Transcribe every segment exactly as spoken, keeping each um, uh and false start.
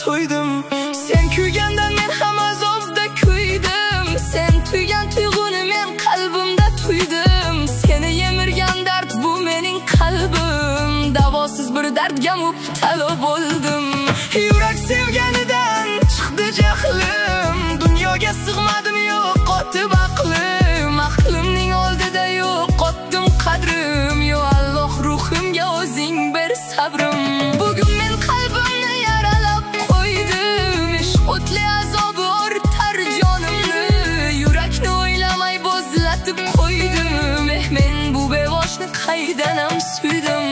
to'ydim. Sen kuygandan men ham azobda kuydim. Sen tuygan tuyg'uni men qalbimda tuydim. Seni yemirgan dard bu mening qalbim. Davosiz bir dardga mubtalo bo'ldim. Yurak sevganidan chiqdi jahlim. Dunyoga sig'madim, yo'q qotib aqlim. Aqlimning oldida yo'q qotdim qadrim. Yo Alloh, ruhimga o'zing ber sabrim. Bugun men qalbimni yaralab qo'ydim. Ishq o'tli azobi o'rtar jonimni. Yurakni o'ylamay bo'zlatib qo'ydim. Eh, men bu bevoshni qaydanam suydim.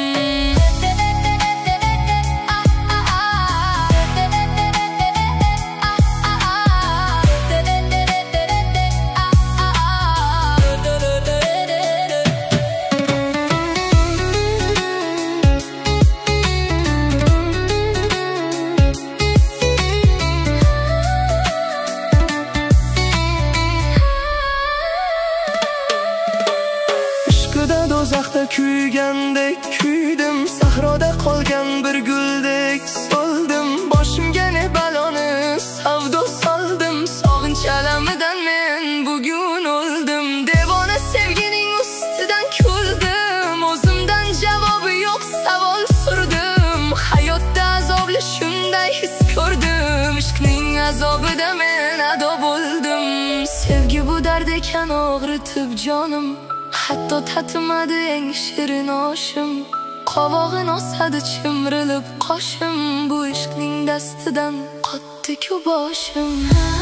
Do'zaxda kuygandek kuydim. Sahroda qolgan bir guldek so'ldim. Boshimga ne baloni savdo soldim. Sog'inch alamidan men bugun o'ldim. Devona sevgining ustidan kuldim. O'zimdan javobi yo'q savol surdim. Hayotda azobli shunday his ko'rdim. Ishqning azobida men ado bo'ldim. Sevgi bu dard ekan og'ritib jonim. Hatto tatimadi eng shirin oshim. Qovog'in osadi chimrilib qoshim. Bu ishqning dastidan qotdi-ku boshim.